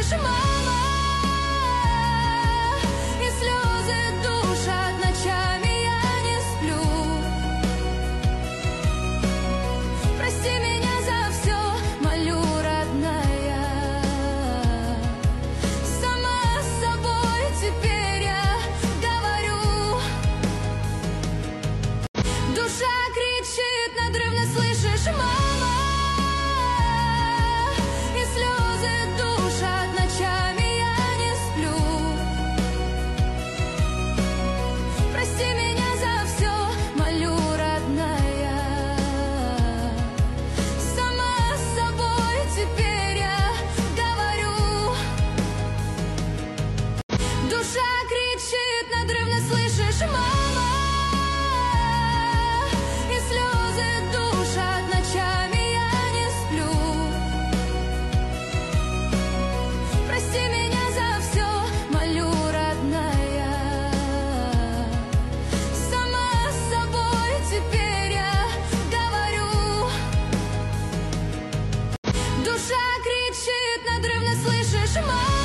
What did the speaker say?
слышишь, мама? И слезы душат ночами, я не сплю. Прости меня за все, молю, родная. Сама с собой теперь я говорю. Душа кричит надрывно, слышишь, мама? И слезы душат ночами, я не сплю. Прости меня за все, молю, родная. Сама с собой теперь я говорю. Душа кричит надрывно, слышишь, мама? И слезы душат ночами, я не сплю. Прости меня за все, молю, родная. Сама с собой теперь я говорю. Душа кричит надрывно, слышишь, мама?